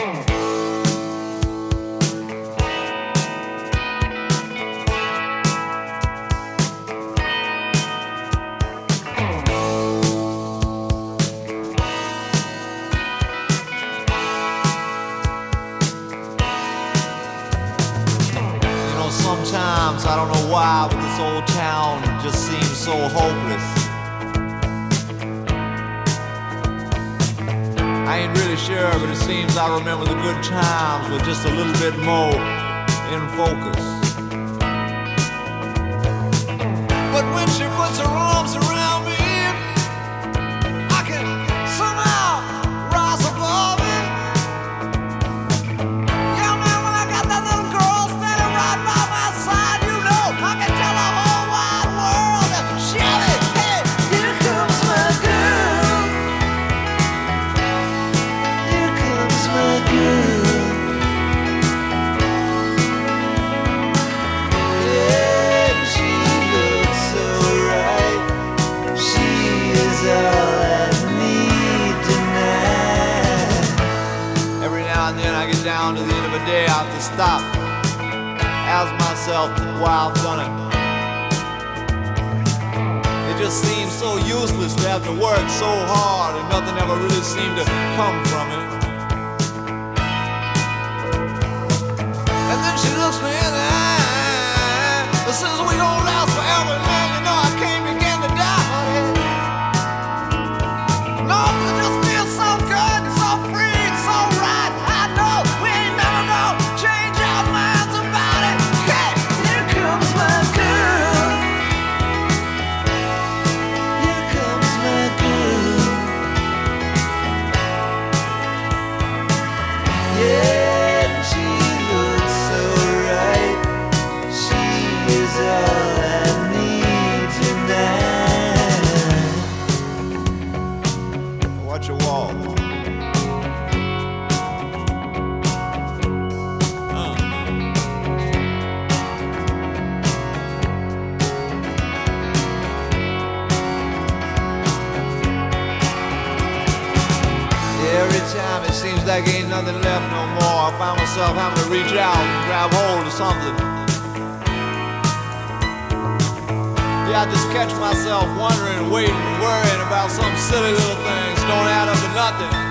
Sometimes, I don't know why, but this old town just seems so hopeless. I ain't really sure, but it seems I remember the good times with just a little bit more in focus. But when she puts her arms around me, I can somehow rise above it. Yeah, man, when I got that little girl standing right by my side, you know, I can tell the whole wide world that Shelly, hey, here comes my girl. Here comes my girl. Yeah, she looks so right. She is all I need tonight. Every now and then I get down to the end of a day, I have to stop, ask myself why I've done it. It just seems so useless to have to work so hard and nothing ever really seemed to come from it. And then she looks me in the eye and says we gon' last forever, man. You know I can't begin to die, honey. No, it just feels so good, so free, so right. I know we ain't never gonna change our minds about it. Hey, here comes my girl. Here comes my girl. Yeah, she looks so right. She is all I need tonight. Watch your walk. Every time it seems like ain't nothing left no more, I find myself having to reach out and grab hold of something. Yeah, I just catch myself wondering, waiting, worrying about some silly little things don't add up to nothing.